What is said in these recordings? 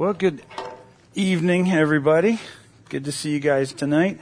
Well, good evening, everybody. Good to see you guys tonight.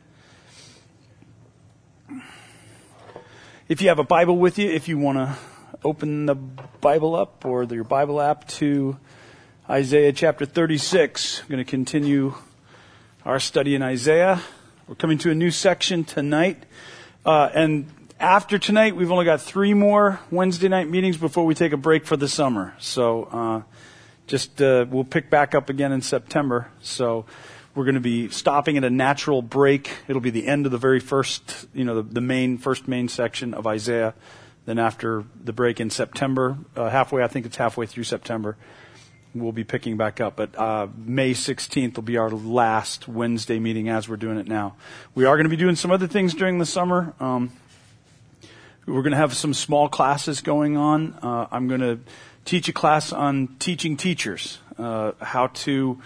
If you have a Bible with you, if you want to open the Bible up or your Bible app to Isaiah chapter 36, I'm going to continue our study in Isaiah. We're coming to a new section tonight. And after tonight, we've only got 3 more Wednesday night meetings before we take a break for the summer. So we'll pick back up again in September. So we're going to be stopping at a natural break. It'll be the end of the very first, the first main section of Isaiah. Then after the break in September, I think it's halfway through September, we'll be picking back up. But May 16th will be our last Wednesday meeting as we're doing it now. We are going to be doing some other things during the summer. We're going to have some small classes going on. I'm going to teach a class on teaching teachers, it's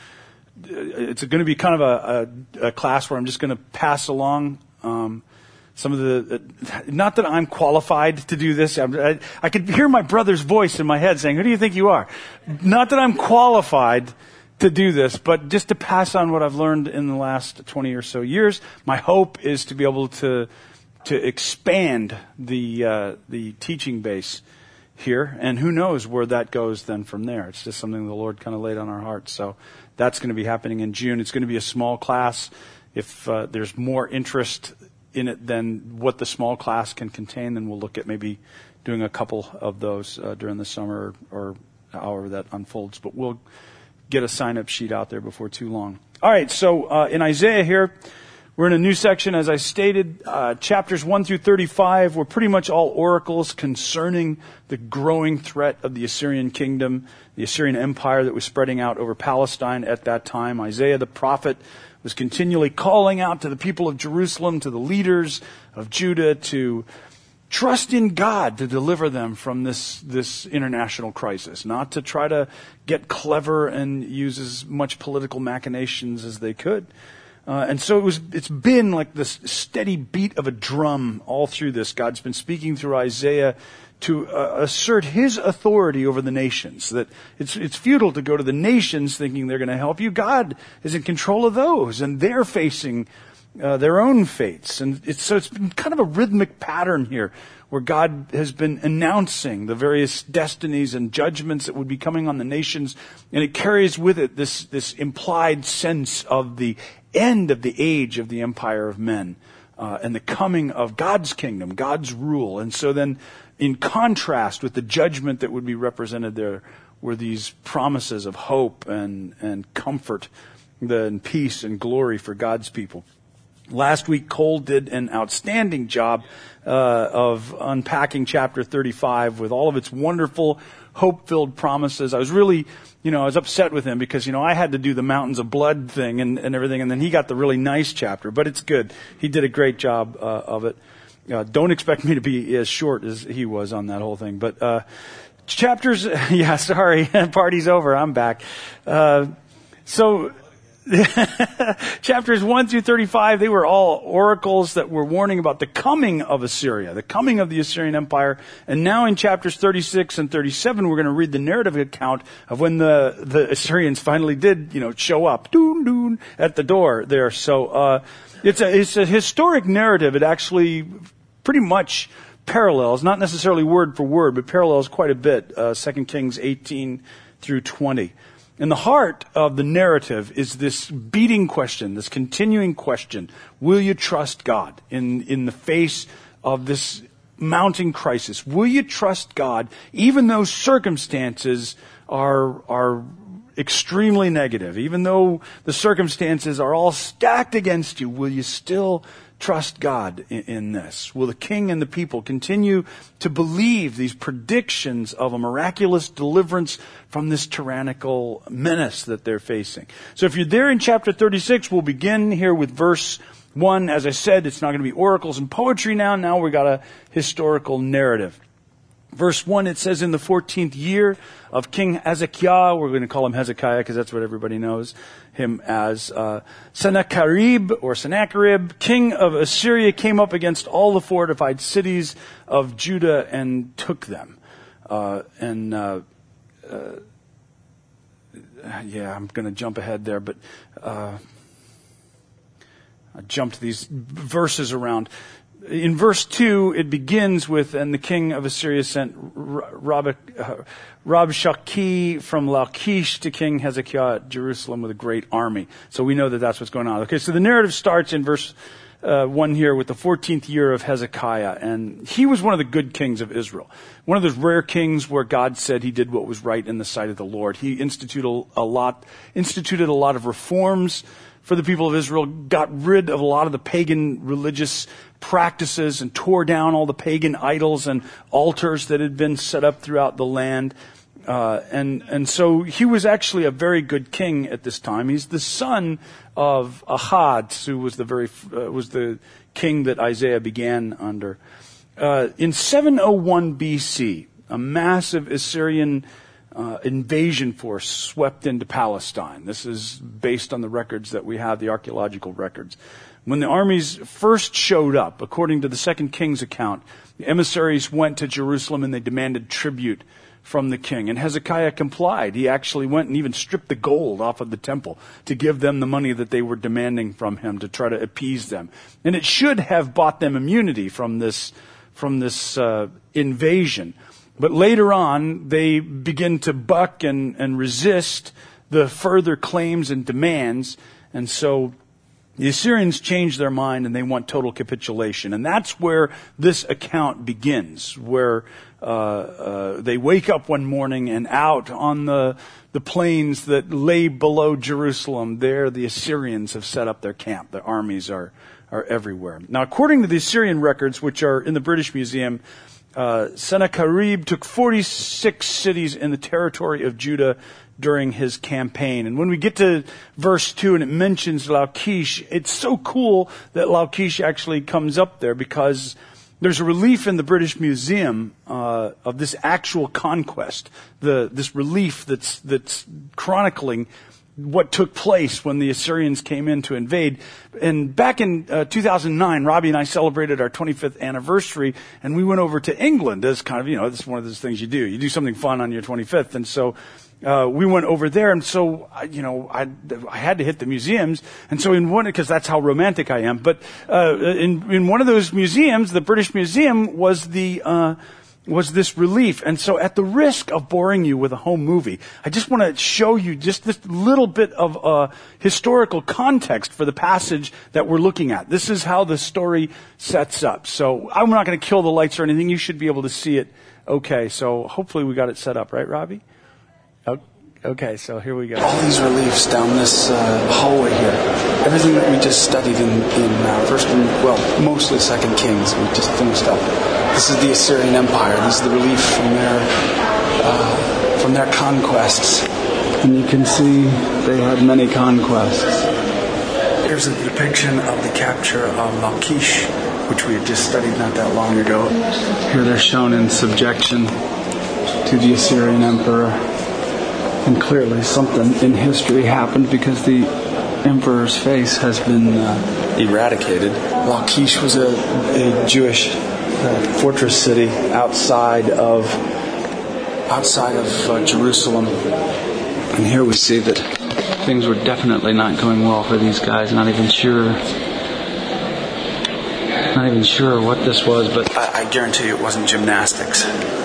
going to be kind of a class where I'm just going to pass along some of the, not that I'm qualified to do this. I could hear my brother's voice in my head saying, "Who do you think you are?" Not that I'm qualified to do this, but just to pass on what I've learned in the last 20 or so years. My hope is to be able to expand the teaching base here, and who knows where that goes then from there. It's just something the Lord kind of laid on our hearts. So that's going to be happening in June. It's going to be a small class. If there's more interest in it than what the small class can contain, then we'll look at maybe doing a couple of those during the summer or however that unfolds. But we'll get a sign-up sheet out there before too long. All right, so in Isaiah here, we're in a new section, as I stated, chapters 1 through 35 were pretty much all oracles concerning the growing threat of the Assyrian kingdom, the Assyrian empire that was spreading out over Palestine at that time. Isaiah the prophet was continually calling out to the people of Jerusalem, to the leaders of Judah, to trust in God to deliver them from this international crisis, not to try to get clever and use as much political machinations as they could. And so it's been like this steady beat of a drum all through this. God's been speaking through Isaiah to assert His authority over the nations. That it's futile to go to the nations thinking they're going to help you. God is in control of those, and they're facing their own fates. And it's been kind of a rhythmic pattern here, where God has been announcing the various destinies and judgments that would be coming on the nations, and it carries with it this implied sense of the end of the age of the empire of men, and the coming of God's kingdom, God's rule. And so then, in contrast with the judgment that would be represented there, were these promises of hope and comfort, and peace and glory for God's people. Last week, Cole did an outstanding job of unpacking chapter 35 with all of its wonderful, hope-filled promises. I was really, I was upset with him because, I had to do the mountains of blood thing and everything, and then he got the really nice chapter, but it's good. He did a great job of it. Don't expect me to be as short as he was on that whole thing, but chapters, sorry, party's over, I'm back. Chapters 1 through 35, they were all oracles that were warning about the coming of Assyria, the coming of the Assyrian Empire. And now in chapters 36 and 37, we're going to read the narrative account of when the Assyrians finally did, show up, at the door there. So, it's a historic narrative. It actually pretty much parallels, not necessarily word for word, but parallels quite a bit, 2 Kings 18 through 20. And the heart of the narrative is this beating question, this continuing question: will you trust God in the face of this mounting crisis? Will you trust God even though circumstances are extremely negative? Even though the circumstances are all stacked against you, will you still trust God in this? Will the king and the people continue to believe these predictions of a miraculous deliverance from this tyrannical menace that they're facing? So if you're there in chapter 36, we'll begin here with verse 1. As I said, it's not going to be oracles and poetry now. Now we got a historical narrative. Verse 1, it says, in the 14th year of King Hezekiah, we're going to call him Hezekiah because that's what everybody knows him as, Sennacherib, king of Assyria, came up against all the fortified cities of Judah and took them. I'm going to jump ahead there, but I jumped these verses around. In verse 2, it begins with, and the king of Assyria sent Rabshakeh from Lachish to King Hezekiah at Jerusalem with a great army. So we know that that's what's going on. Okay, so the narrative starts in verse 1 here with the 14th year of Hezekiah, and he was one of the good kings of Israel. One of those rare kings where God said he did what was right in the sight of the Lord. He instituted a lot of reforms for the people of Israel, got rid of a lot of the pagan religious practices and tore down all the pagan idols and altars that had been set up throughout the land. And so he was actually a very good king at this time. He's the son of Ahaz, who was the king that Isaiah began under. In 701 BC, a massive Assyrian invasion force swept into Palestine. This is based on the records that we have, the archaeological records. When the armies first showed up, according to the 2 Kings account, the emissaries went to Jerusalem and they demanded tribute from the king. And Hezekiah complied. He actually went and even stripped the gold off of the temple to give them the money that they were demanding from him to try to appease them. And it should have bought them immunity from this invasion. But later on, they begin to buck and resist the further claims and demands. And so the Assyrians change their mind and they want total capitulation. And that's where this account begins, where they wake up one morning and out on the plains that lay below Jerusalem, there the Assyrians have set up their camp. Their armies are everywhere. Now, according to the Assyrian records, which are in the British Museum, Sennacherib took 46 cities in the territory of Judah during his campaign. And when we get to verse 2 and it mentions Lachish, it's so cool that Lachish actually comes up there because there's a relief in the British Museum of this actual conquest. This relief that's chronicling what took place when the Assyrians came in to invade. And back in 2009, Robbie and I celebrated our 25th anniversary, and we went over to England as kind of, this is one of those things you do. You do something fun on your 25th. And so we went over there, and so, I had to hit the museums. And so because that's how romantic I am, but in one of those museums, the British Museum, was this relief. And so at the risk of boring you with a home movie, I just want to show you just this little bit of historical context for the passage that we're looking at. This is how the story sets up. So I'm not going to kill the lights or anything. You should be able to see it. Okay, so hopefully we got it set up, right, Robbie? Okay, so here we go. All these reliefs down this hallway here. Everything that we just studied in mostly 2 Kings. We just finished up. This is the Assyrian Empire. This is the relief from their conquests. And you can see they had many conquests. Here's a depiction of the capture of Lachish, which we had just studied not that long ago. Here they're shown in subjection to the Assyrian emperor. And clearly something in history happened because the emperor's face has been eradicated. Lachish was a Jewish fortress city outside of Jerusalem. And here we see that things were definitely not going well for these guys. Not even sure what this was, but I guarantee you it wasn't gymnastics.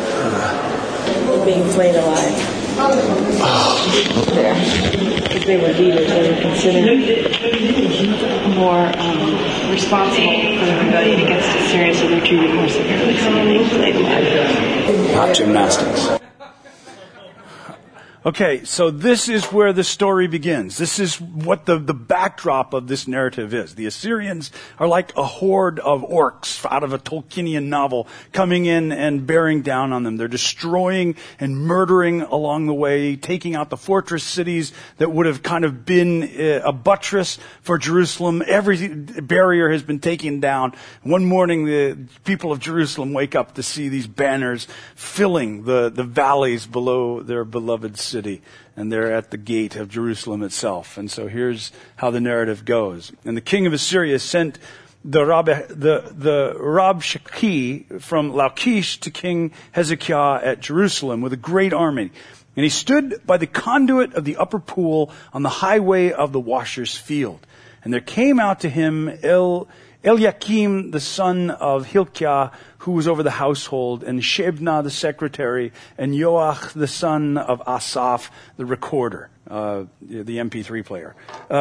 Being flayed alive. There. If they were leaders, they were considered more responsible for the rebellion against Assyria, so they're treated more severely, so they're being flayed alive. Not gymnastics. Okay, so this is where the story begins. This is what the backdrop of this narrative is. The Assyrians are like a horde of orcs out of a Tolkienian novel coming in and bearing down on them. They're destroying and murdering along the way, taking out the fortress cities that would have kind of been a buttress for Jerusalem. Every barrier has been taken down. One morning, the people of Jerusalem wake up to see these banners filling the valleys below their beloved city, and they're at the gate of Jerusalem itself. And so here's how the narrative goes. And the king of Assyria sent the Rabshakeh from Lachish to King Hezekiah at Jerusalem with a great army. And he stood by the conduit of the upper pool on the highway of the washer's field. And there came out to him Eliakim, the son of Hilkiah, who was over the household, and Shebna, the secretary, and Yoach, the son of Asaph, the recorder, the MP3 player.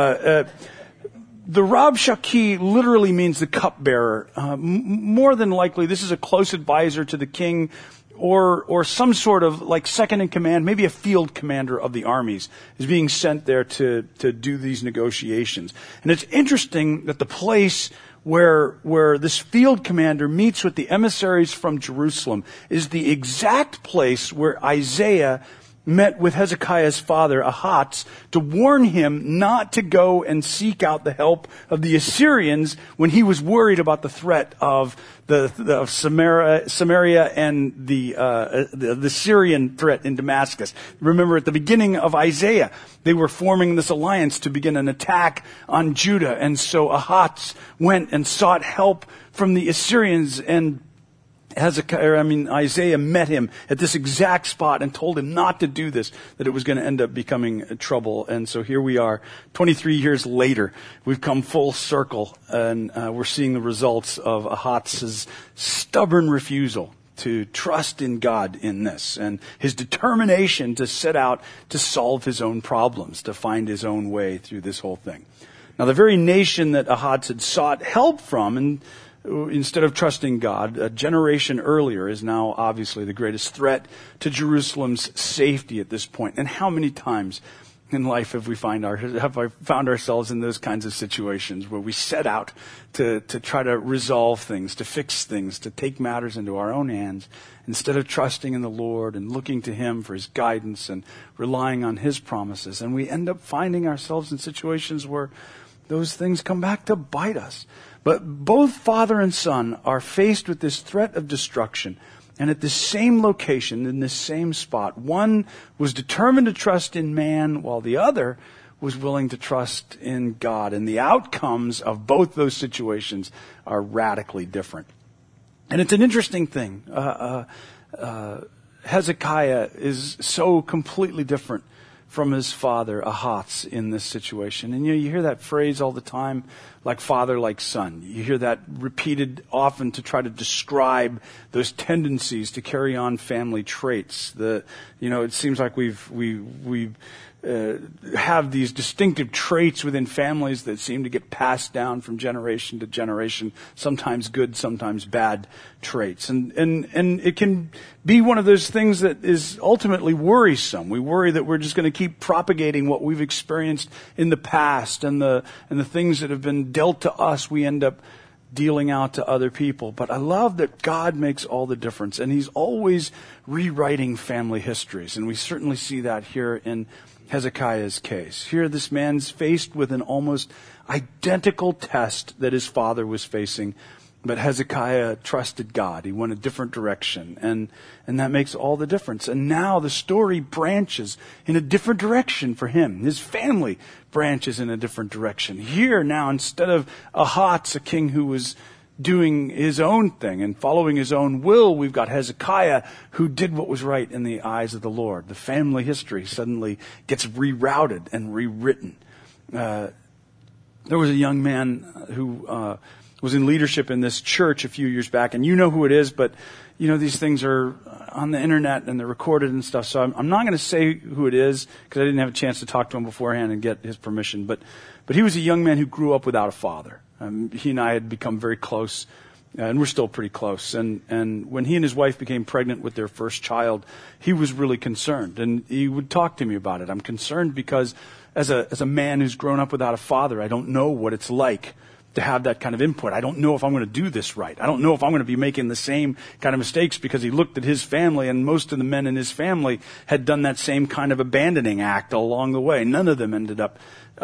The Rab Shaki literally means the cupbearer. More than likely, this is a close advisor to the king, or some sort of like second in command, maybe a field commander of the armies is being sent there to do these negotiations. And it's interesting that the place where this field commander meets with the emissaries from Jerusalem is the exact place where Isaiah met with Hezekiah's father, Ahaz, to warn him not to go and seek out the help of the Assyrians when he was worried about the threat of of Samaria and the Syrian threat in Damascus. Remember, at the beginning of Isaiah, they were forming this alliance to begin an attack on Judah, and so Ahaz went and sought help from the Assyrians, and Isaiah met him at this exact spot and told him not to do this, that it was going to end up becoming trouble. And so here we are, 23 years later. We've come full circle, and we're seeing the results of Ahaz's stubborn refusal to trust in God in this, and his determination to set out to solve his own problems, to find his own way through this whole thing. Now, the very nation that Ahaz had sought help from, and instead of trusting God, a generation earlier, is now obviously the greatest threat to Jerusalem's safety at this point. And how many times in life have I found ourselves in those kinds of situations where we set out to try to resolve things, to fix things, to take matters into our own hands, instead of trusting in the Lord and looking to Him for His guidance and relying on His promises. And we end up finding ourselves in situations where those things come back to bite us. But both father and son are faced with this threat of destruction. And at the same location, in this same spot, one was determined to trust in man, while the other was willing to trust in God. And the outcomes of both those situations are radically different. And it's an interesting thing. Hezekiah is so completely different from his father, Ahaz, in this situation. And you hear that phrase all the time, like father, like son. You hear that repeated often to try to describe those tendencies to carry on family traits. It seems like we have these distinctive traits within families that seem to get passed down from generation to generation, sometimes good, sometimes bad traits. And it can be one of those things that is ultimately worrisome. We worry that we're just going to keep propagating what we've experienced in the past, and the things that have been dealt to us, we end up dealing out to other people. But I love that God makes all the difference, and He's always rewriting family histories. And we certainly see that here in Hezekiah's case. Here, this man's faced with an almost identical test that his father was facing, but Hezekiah trusted God. He went a different direction, and that makes all the difference. And now the story branches in a different direction for him. His family branches in a different direction. Here now, instead of Ahaz, a king who was doing his own thing and following his own will, we've got Hezekiah who did what was right in the eyes of the Lord. The family history suddenly gets rerouted and rewritten. There was a young man who was in leadership in this church a few years back, and you know who it is, but these things are on the internet and they're recorded and stuff, so I'm not going to say who it is because I didn't have a chance to talk to him beforehand and get his permission, but he was a young man who grew up without a father. He and I had become very close, and we're still pretty close. And when he and his wife became pregnant with their first child, he was really concerned. And he would talk to me about it. I'm concerned because as a man who's grown up without a father, I don't know what it's like to have that kind of input. I don't know if I'm going to do this right. I don't know if I'm going to be making the same kind of mistakes, because he looked at his family, and most of the men in his family had done that same kind of abandoning act along the way. None of them ended up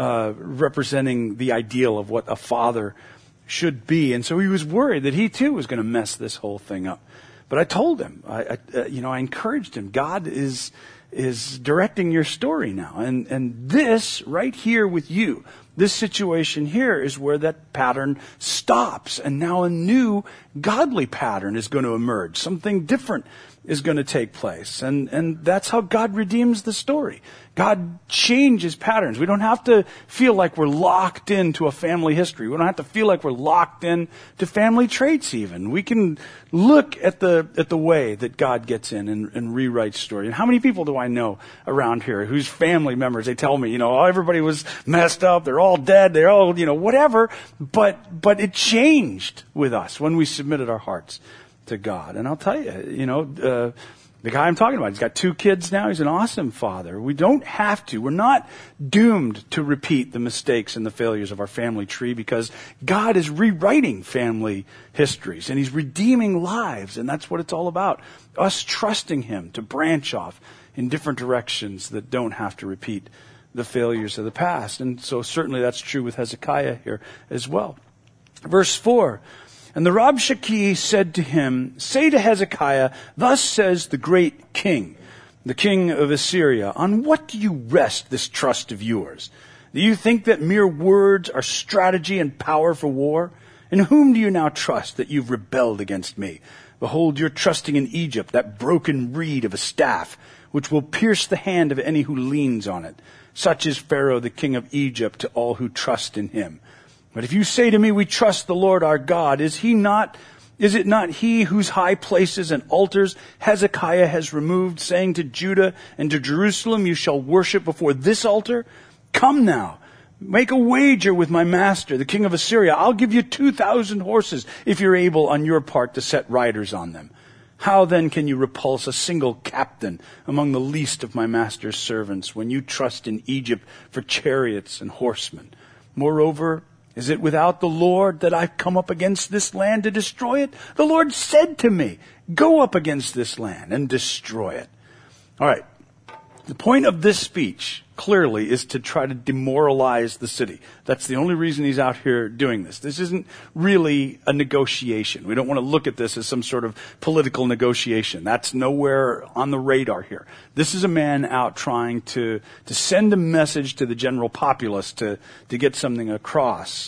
representing the ideal of what a father should be. And so he was worried that he too was going to mess this whole thing up. But I told him, I encouraged him, God is directing your story now. And this right here with you, This situation here is where that pattern stops, and now a new godly pattern is going to emerge. Something different is going to take place. And that's how God redeems the story. God changes patterns. We don't have to feel like we're locked into a family history. We don't have to feel like we're locked in to family traits even. We can look at the way that God gets in and rewrites story. And how many people do I know around here whose family members, they tell me, everybody was messed up, they're all dead, they're all, whatever. But it changed with us when we submitted our hearts to God. And I'll tell you, the guy I'm talking about, he's got 2 kids now. He's an awesome father. We don't have to. We're not doomed to repeat the mistakes and the failures of our family tree, because God is rewriting family histories and he's redeeming lives. And that's what it's all about. Us trusting him to branch off in different directions that don't have to repeat the failures of the past. And so certainly that's true with Hezekiah here as well. Verse 4. And the Rabshakeh said to him, say to Hezekiah, thus says the great king, the king of Assyria, on what do you rest this trust of yours? Do you think that mere words are strategy and power for war? In whom do you now trust that you've rebelled against me? Behold, you're trusting in Egypt, that broken reed of a staff, which will pierce the hand of any who leans on it. Such is Pharaoh, the king of Egypt, to all who trust in him. But if you say to me, we trust the Lord our God, is it not he whose high places and altars Hezekiah has removed, saying to Judah and to Jerusalem, you shall worship before this altar? Come now, make a wager with my master, the king of Assyria. I'll give you 2,000 horses if you're able on your part to set riders on them. How then can you repulse a single captain among the least of my master's servants when you trust in Egypt for chariots and horsemen? Moreover, is it without the Lord that I've come up against this land to destroy it? The Lord said to me, go up against this land and destroy it. All right. The point of this speech, clearly, is to try to demoralize the city. That's the only reason he's out here doing this. This isn't really a negotiation. We don't want to look at this as some sort of political negotiation. That's nowhere on the radar here. This is a man out trying to send a message to the general populace to get something across.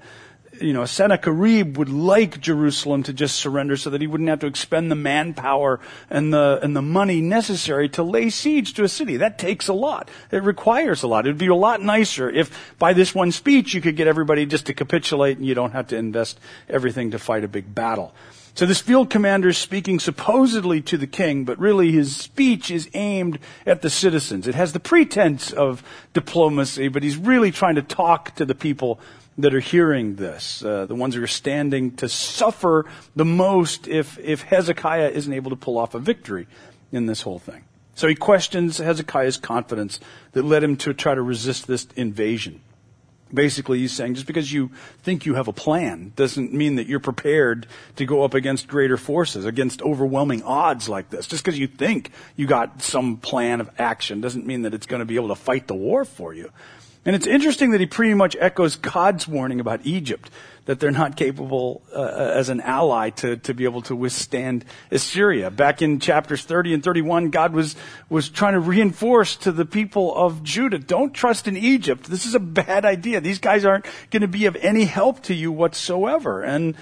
Sennacherib would like Jerusalem to just surrender so that he wouldn't have to expend the manpower and the money necessary to lay siege to a city. That takes a lot. It requires a lot. It would be a lot nicer if by this one speech you could get everybody just to capitulate and you don't have to invest everything to fight a big battle. So this field commander is speaking supposedly to the king, but really his speech is aimed at the citizens. It has the pretense of diplomacy, but he's really trying to talk to the people that are hearing this, the ones who are standing to suffer the most if Hezekiah isn't able to pull off a victory in this whole thing. So he questions Hezekiah's confidence that led him to try to resist this invasion. Basically, he's saying just because you think you have a plan doesn't mean that you're prepared to go up against greater forces, against overwhelming odds like this. Just because you think you got some plan of action doesn't mean that it's going to be able to fight the war for you. And it's interesting that he pretty much echoes God's warning about Egypt, that they're not capable as an ally to be able to withstand Assyria. Back in chapters 30 and 31, God was trying to reinforce to the people of Judah, don't trust in Egypt. This is a bad idea. These guys aren't going to be of any help to you whatsoever. And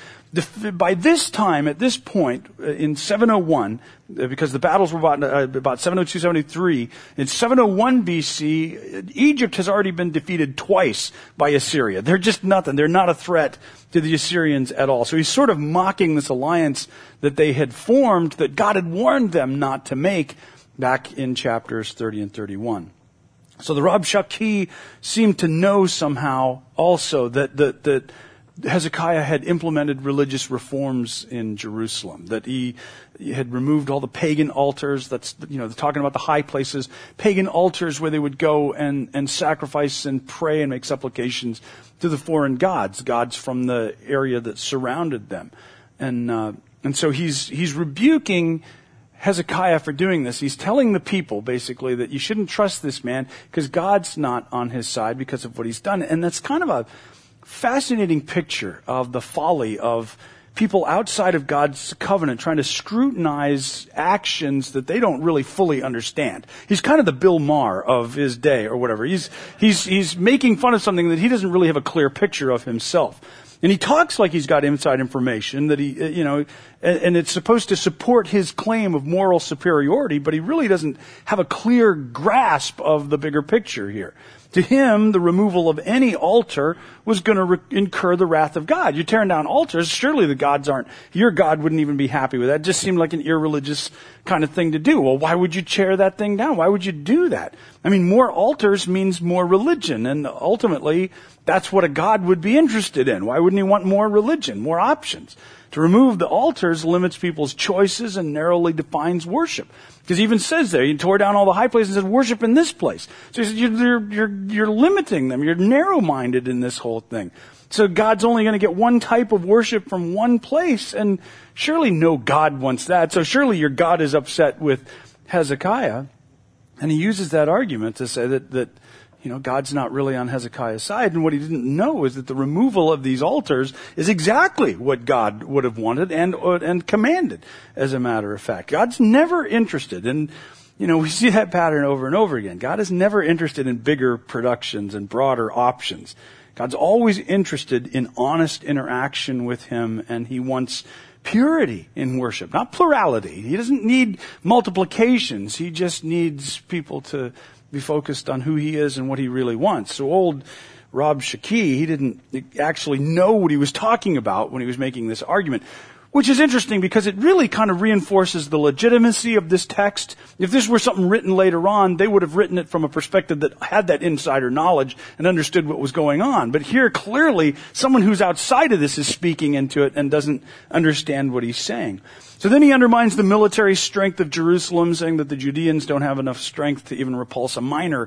by this time, at this point, in 701, because the battles were about 702, 703, in 701 BC, Egypt has already been defeated twice by Assyria. They're just nothing. They're not a threat to the Assyrians at all. So he's sort of mocking this alliance that they had formed, that God had warned them not to make back in chapters 30 and 31. So the Rabshakeh seemed to know somehow also that Hezekiah had implemented religious reforms in Jerusalem, that he had removed all the pagan altars. That's, talking about the high places, pagan altars where they would go and sacrifice and pray and make supplications to the foreign gods from the area that surrounded them. And so he's rebuking Hezekiah for doing this. He's telling the people basically that you shouldn't trust this man because God's not on his side because of what he's done. And that's kind of a fascinating picture of the folly of people outside of God's covenant trying to scrutinize actions that they don't really fully understand. He's kind of the Bill Maher of his day or whatever. He's making fun of something that he doesn't really have a clear picture of himself. And he talks like he's got inside information that and it's supposed to support his claim of moral superiority, but he really doesn't have a clear grasp of the bigger picture here. To him, the removal of any altar was going to incur the wrath of God. You're tearing down altars, surely your God wouldn't even be happy with that. It just seemed like an irreligious kind of thing to do. Well, why would you tear that thing down? Why would you do that? I mean, more altars means more religion, and ultimately, that's what a God would be interested in. Why wouldn't he want more religion, more options? To remove the altars limits people's choices and narrowly defines worship. Because he even says there, he tore down all the high places and said, worship in this place. So he said, you're limiting them. You're narrow-minded in this whole thing. So God's only going to get one type of worship from one place, and surely no God wants that. So surely your God is upset with Hezekiah. And he uses that argument to say that God's not really on Hezekiah's side. And what he didn't know is that the removal of these altars is exactly what God would have wanted and commanded, as a matter of fact. God's never interested in, we see that pattern over and over again. God is never interested in bigger productions and broader options. God's always interested in honest interaction with him, and he wants purity in worship, not plurality. He doesn't need multiplications. He just needs people to be focused on who he is and what he really wants. So old Rob Shakee, he didn't actually know what he was talking about when he was making this argument, which is interesting because it really kind of reinforces the legitimacy of this text. If this were something written later on, they would have written it from a perspective that had that insider knowledge and understood what was going on. But here, clearly, someone who's outside of this is speaking into it and doesn't understand what he's saying. So then he undermines the military strength of Jerusalem, saying that the Judeans don't have enough strength to even repulse a minor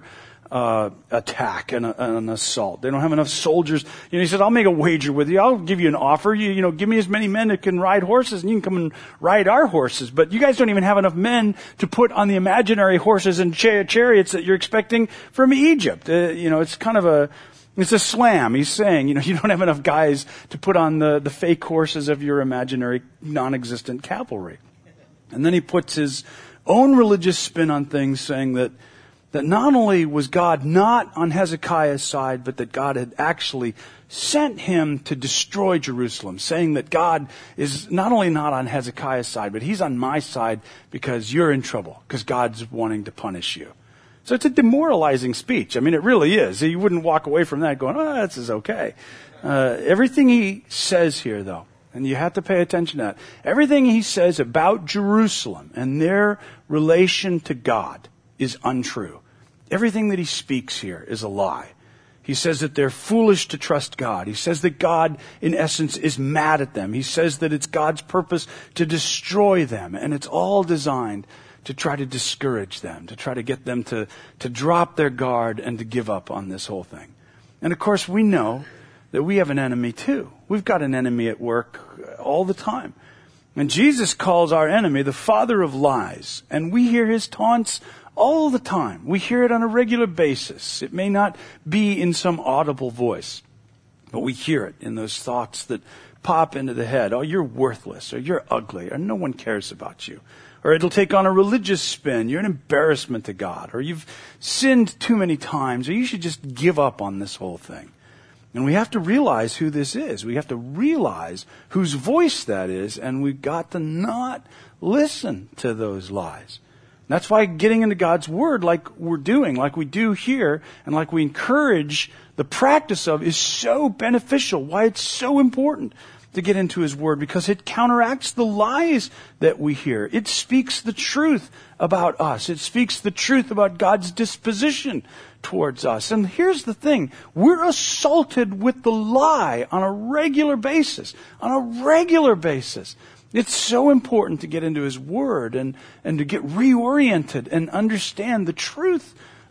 attack and an assault. They don't have enough soldiers. He said, I'll make a wager with you. I'll give you an offer. You give me as many men that can ride horses, and you can come and ride our horses. But you guys don't even have enough men to put on the imaginary horses and chariots that you're expecting from Egypt. It's kind of it's a slam. He's saying, you don't have enough guys to put on the fake horses of your imaginary non-existent cavalry. And then he puts his own religious spin on things, saying that not only was God not on Hezekiah's side, but that God had actually sent him to destroy Jerusalem, saying that God is not only not on Hezekiah's side, but he's on my side because you're in trouble, because God's wanting to punish you. So it's a demoralizing speech. I mean, it really is. You wouldn't walk away from that going, this is okay. Everything he says here, though, and you have to pay attention to that, everything he says about Jerusalem and their relation to God is untrue. Everything that he speaks here is a lie. He says that they're foolish to trust God. He says that God, in essence, is mad at them. He says that it's God's purpose to destroy them, and it's all designed to try to discourage them, to try to get them to drop their guard and to give up on this whole thing. And of course, we know that we have an enemy too. We've got an enemy at work all the time. And Jesus calls our enemy the father of lies, and we hear his taunts all the time. We hear it on a regular basis. It may not be in some audible voice, but we hear it in those thoughts that pop into the head. Oh, you're worthless, or you're ugly, or no one cares about you. Or it'll take on a religious spin. You're an embarrassment to God. Or you've sinned too many times. Or you should just give up on this whole thing. And we have to realize who this is. We have to realize whose voice that is. And we've got to not listen to those lies. And that's why getting into God's Word like we're doing, like we do here, and like we encourage the practice of is so beneficial. Why it's so important to get into His Word, because it counteracts the lies that we hear. It speaks the truth about us. It speaks the truth about God's disposition towards us. And here's the thing. We're assaulted with the lie on a regular basis. On a regular basis. It's so important to get into His Word and to get reoriented and understand the truth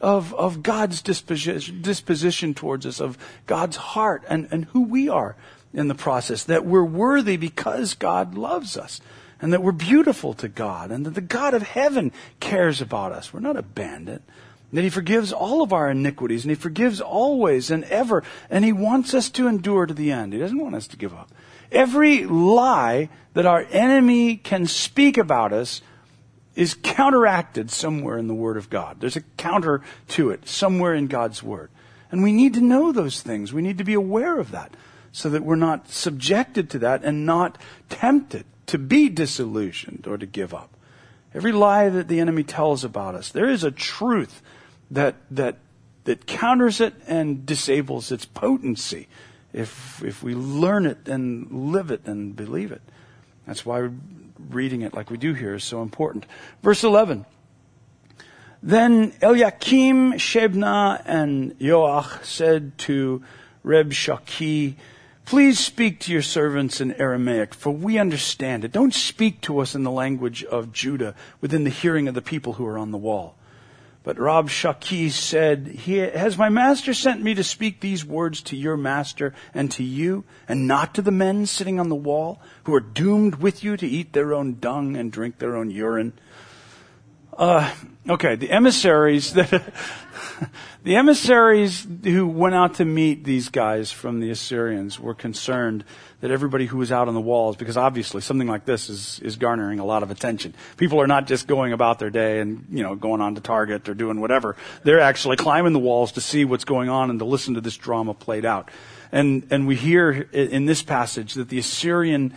of God's disposition towards us, of God's heart and who we are in the process, that we're worthy because God loves us, and that we're beautiful to God, and that the God of heaven cares about us. We're not abandoned. That He forgives all of our iniquities, and He forgives always and ever, and He wants us to endure to the end. He doesn't want us to give up. Every lie that our enemy can speak about us is counteracted somewhere in the Word of God. There's a counter to it somewhere in God's Word. And we need to know those things. We need to be aware of that so that we're not subjected to that and not tempted to be disillusioned or to give up. Every lie that the enemy tells about us, there is a truth that counters it and disables its potency if we learn it and live it and believe it. That's why reading it like we do here is so important. Verse 11. Then Eliakim, Shebna, and Yoach said to Reb Shaki, please speak to your servants in Aramaic, for we understand it. Don't speak to us in the language of Judah within the hearing of the people who are on the wall. But Rab Shaki said, has my master sent me to speak these words to your master and to you, and not to the men sitting on the wall, who are doomed with you to eat their own dung and drink their own urine? Okay, the emissaries who went out to meet these guys from the Assyrians were concerned that everybody who was out on the walls, because obviously something like this is garnering a lot of attention. People are not just going about their day and, going on to Target or doing whatever. They're actually climbing the walls to see what's going on and to listen to this drama played out. And we hear in this passage that the Assyrian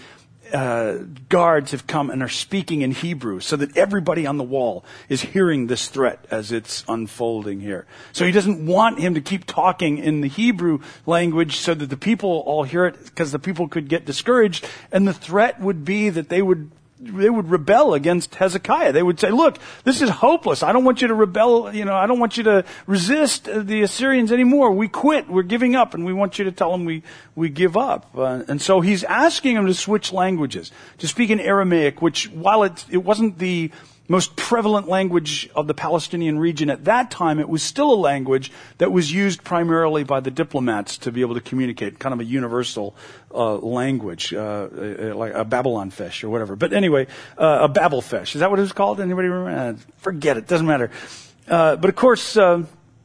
guards have come and are speaking in Hebrew so that everybody on the wall is hearing this threat as it's unfolding here. So he doesn't want him to keep talking in the Hebrew language so that the people all hear it, because the people could get discouraged, and the threat would be that they would rebel against Hezekiah. They would say, look, this is hopeless. I don't want you to rebel. I don't want you to resist the Assyrians anymore. We quit. We're giving up. And we want you to tell them we give up. And so he's asking them to switch languages, to speak in Aramaic, which, while it wasn't the most prevalent language of the Palestinian region at that time, it was still a language that was used primarily by the diplomats to be able to communicate, kind of a universal language, like a Babylon fish or whatever. But anyway, a Babel fish. Is that what it was called? Anybody remember? Forget it. Doesn't matter. But of course, Rab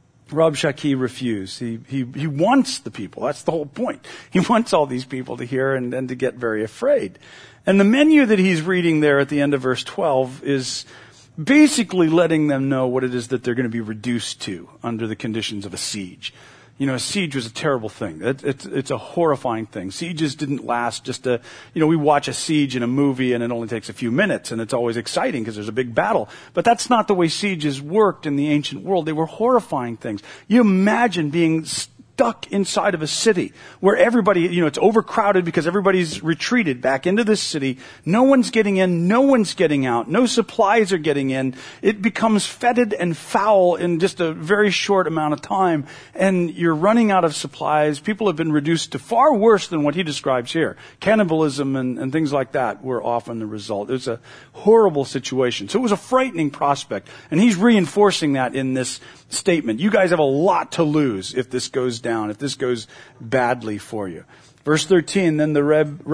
Shaki refused. He wants the people. That's the whole point. He wants all these people to hear and to get very afraid. And the menu that he's reading there at the end of verse 12 is basically letting them know what it is that they're going to be reduced to under the conditions of a siege. A siege was a terrible thing. It's a horrifying thing. Sieges didn't last just we watch a siege in a movie and it only takes a few minutes and it's always exciting because there's a big battle. But that's not the way sieges worked in the ancient world. They were horrifying things. You imagine being stuck inside of a city where everybody, it's overcrowded because everybody's retreated back into this city. No one's getting in, no one's getting out, no supplies are getting in. It becomes fetid and foul in just a very short amount of time, and you're running out of supplies. People have been reduced to far worse than what he describes here. Cannibalism and things like that were often the result. It was a horrible situation. So it was a frightening prospect, and he's reinforcing that in this statement. You guys have a lot to lose if this goes down, if this goes badly for you. Verse 13, then the Rab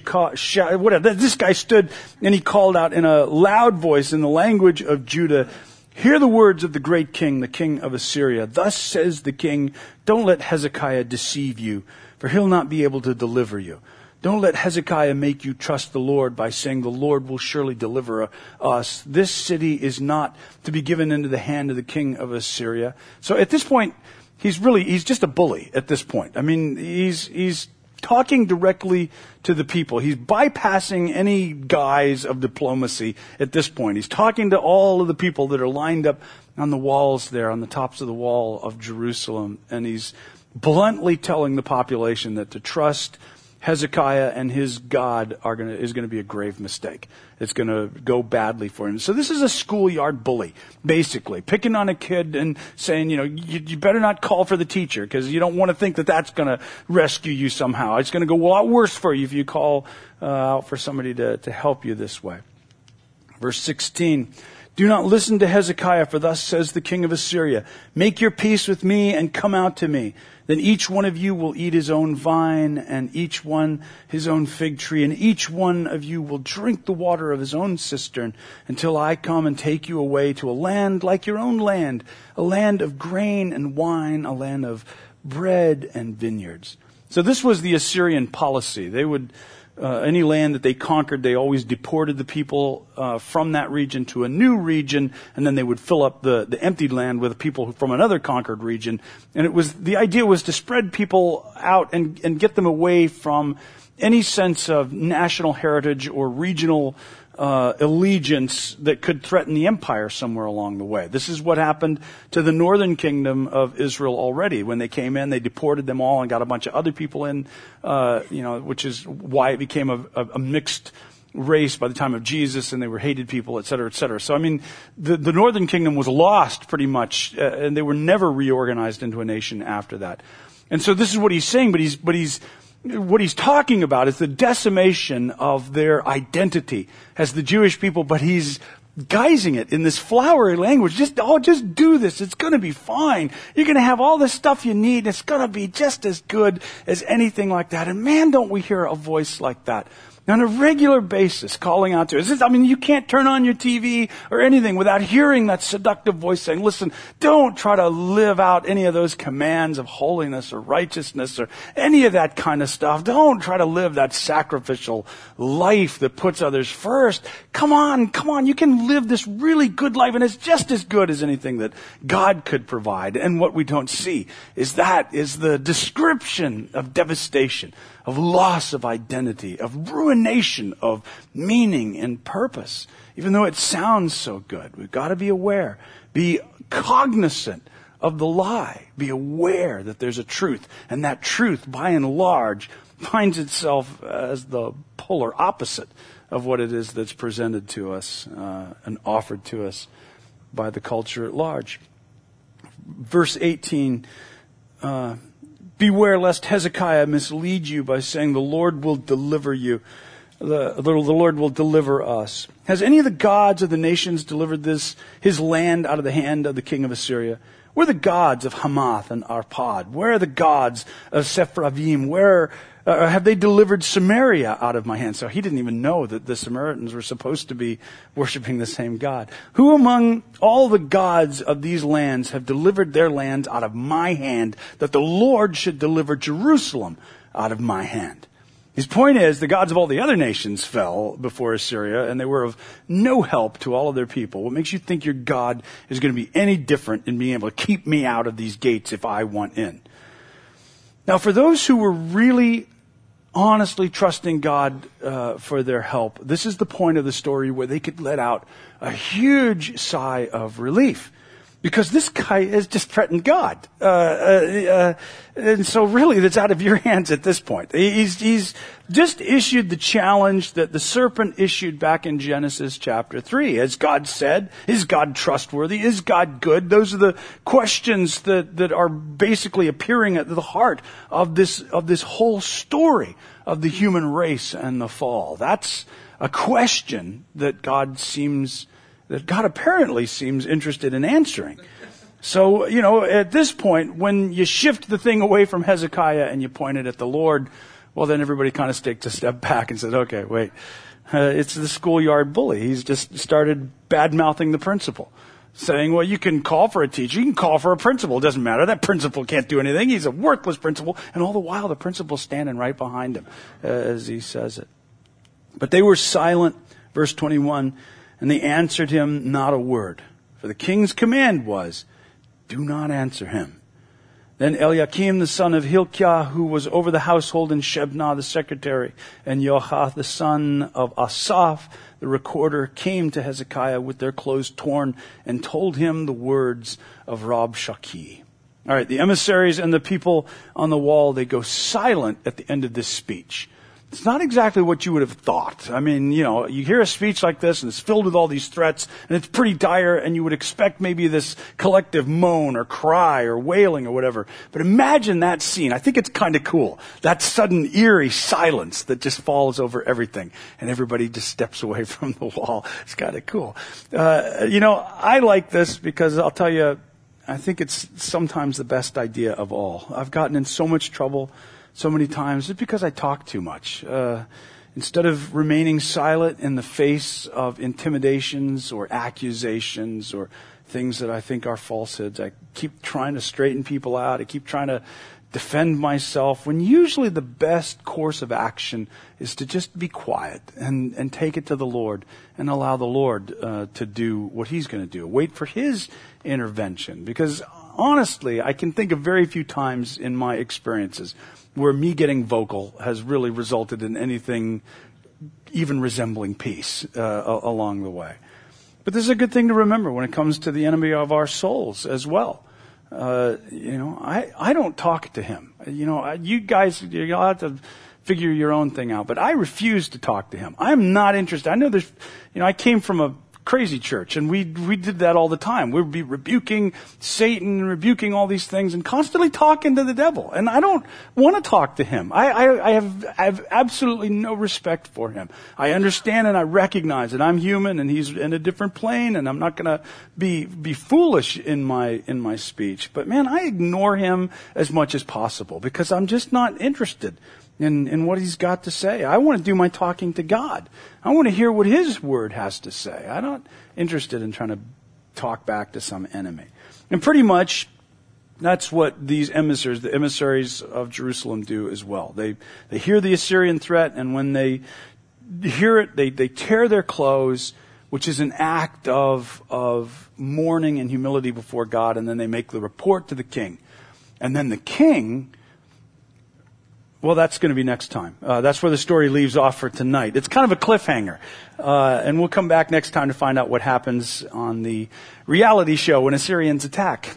Shaka, this guy stood and he called out in a loud voice in the language of Judah, hear the words of the great king, the king of Assyria. Thus says the king, don't let Hezekiah deceive you, for he'll not be able to deliver you. Don't let Hezekiah make you trust the Lord by saying the Lord will surely deliver us. This city is not to be given into the hand of the king of Assyria. So at this point, he's just a bully at this point. I mean, he's talking directly to the people. He's bypassing any guise of diplomacy at this point. He's talking to all of the people that are lined up on the walls there, on the tops of the wall of Jerusalem. And he's bluntly telling the population that to trust Hezekiah and his God is going to be a grave mistake. It's going to go badly for him. So this is a schoolyard bully, basically, picking on a kid and saying, you better not call for the teacher because you don't want to think that that's going to rescue you somehow. It's going to go a lot worse for you if you call out for somebody to help you this way. Verse 16. Do not listen to Hezekiah, for thus says the king of Assyria, make your peace with me and come out to me. Then each one of you will eat his own vine, and each one his own fig tree, and each one of you will drink the water of his own cistern, until I come and take you away to a land like your own land, a land of grain and wine, a land of bread and vineyards. So this was the Assyrian policy. They would any land that they conquered, they always deported the people from that region to a new region, and then they would fill up the emptied land with people from another conquered region. And the idea was to spread people out and get them away from any sense of national heritage or regional allegiance that could threaten the empire somewhere along the way. This is what happened to the northern kingdom of Israel already. When they came in, they deported them all and got a bunch of other people in, which is why it became a mixed race by the time of Jesus, and they were hated people, et cetera, et cetera. So, I mean, the northern kingdom was lost pretty much, and they were never reorganized into a nation after that. And so this is what he's saying, what he's talking about is the decimation of their identity as the Jewish people, but he's guising it in this flowery language. Just do this. It's going to be fine. You're going to have all the stuff you need. It's going to be just as good as anything like that. And man, don't we hear a voice like that on a regular basis calling out to us. You can't turn on your TV or anything without hearing that seductive voice saying, listen, don't try to live out any of those commands of holiness or righteousness or any of that kind of stuff. Don't try to live that sacrificial life that puts others first. Come on, you can live this really good life, and it's just as good as anything that God could provide. And what we don't see is the description of devastation, of loss of identity, of ruination of meaning and purpose. Even though it sounds so good, we've got to be aware, be cognizant of the lie, be aware that there's a truth, and that truth, by and large, finds itself as the polar opposite of what it is that's presented to us and offered to us by the culture at large. Verse 18, beware lest Hezekiah mislead you by saying, the Lord will deliver you. The Lord will deliver us. Has any of the gods of the nations delivered his land out of the hand of the king of Assyria? Where are the gods of Hamath and Arpad? Where are the gods of Sepharvaim? Where have they delivered Samaria out of my hand? So he didn't even know that the Samaritans were supposed to be worshiping the same God. Who among all the gods of these lands have delivered their lands out of my hand, that the Lord should deliver Jerusalem out of my hand? His point is, the gods of all the other nations fell before Assyria, and they were of no help to all of their people. What makes you think your God is going to be any different in being able to keep me out of these gates if I want in? Now, for those who were really honestly trusting God for their help, this is the point of the story where they could let out a huge sigh of relief. Because this guy has just threatened God. And so really it's out of your hands at this point. He's just issued the challenge that the serpent issued back in Genesis chapter 3. Has God said? Is God trustworthy? Is God good? Those are the questions that are basically appearing at the heart of this whole story of the human race and the fall. That's a question that God apparently seems interested in answering. So, at this point, when you shift the thing away from Hezekiah and you point it at the Lord, well, then everybody kind of takes a step back and says, okay, wait, it's the schoolyard bully. He's just started bad-mouthing the principal, saying, well, you can call for a teacher, you can call for a principal. It doesn't matter. That principal can't do anything. He's a worthless principal. And all the while, the principal's standing right behind him as he says it. But they were silent, verse 21, and they answered him not a word. For the king's command was, do not answer him. Then Eliakim, the son of Hilkiah, who was over the household, and Shebna, the secretary, and Yohath, the son of Asaph, the recorder, came to Hezekiah with their clothes torn and told him the words of Rabshakeh. All right, the emissaries and the people on the wall, they go silent at the end of this speech. It's not exactly what you would have thought. I mean, you hear a speech like this and it's filled with all these threats and it's pretty dire, and you would expect maybe this collective moan or cry or wailing or whatever. But imagine that scene. I think it's kind of cool. That sudden eerie silence that just falls over everything and everybody just steps away from the wall. It's kind of cool. I like this because I'll tell you, I think it's sometimes the best idea of all. I've gotten in so much trouble so many times just because I talk too much. Instead of remaining silent in the face of intimidations or accusations or things that I think are falsehoods. I keep trying to straighten people out. I keep trying to defend myself, when usually the best course of action is to just be quiet and take it to the Lord and allow the Lord to do what He's going to do. Wait for His intervention. Because honestly, I can think of very few times in my experiences where me getting vocal has really resulted in anything even resembling peace along the way. But this is a good thing to remember when it comes to the enemy of our souls as well. I don't talk to him. You guys, you'll have to figure your own thing out, but I refuse to talk to him. I'm not interested. I know I came from a crazy church, and we did that all the time. We'd be rebuking Satan, rebuking all these things, and constantly talking to the devil. And I don't want to talk to him. I have absolutely no respect for him. I understand and I recognize that I'm human and he's in a different plane, and I'm not going to be foolish in my speech. But man, I ignore him as much as possible because I'm just not interested in what he's got to say. I want to do my talking to God. I want to hear what His Word has to say. I'm not interested in trying to talk back to some enemy. And pretty much, that's what these emissaries, the emissaries of Jerusalem, do as well. They hear the Assyrian threat, and when they hear it, they tear their clothes, which is an act of mourning and humility before God, and then they make the report to the king. And then the king... Well, that's going to be next time. That's where the story leaves off for tonight. It's kind of a cliffhanger. And we'll come back next time to find out what happens on the reality show when Assyrians attack.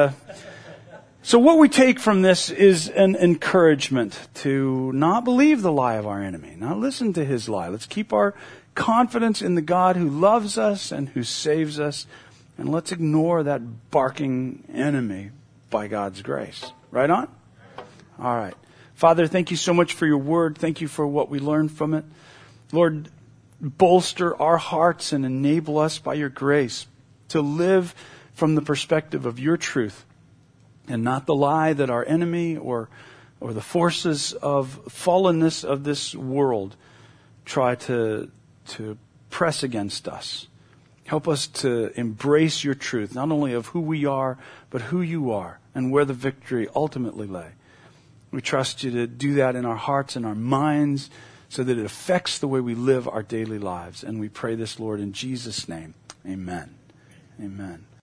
So what we take from this is an encouragement to not believe the lie of our enemy, not listen to his lie. Let's keep our confidence in the God who loves us and who saves us, and let's ignore that barking enemy by God's grace. Right on? All right. Father, thank you so much for your word. Thank you for what we learned from it. Lord, bolster our hearts and enable us by your grace to live from the perspective of your truth and not the lie that our enemy or the forces of fallenness of this world try to press against us. Help us to embrace your truth, not only of who we are, but who you are and where the victory ultimately lay. We trust you to do that in our hearts and our minds so that it affects the way we live our daily lives. And we pray this, Lord, in Jesus' name. Amen. Amen.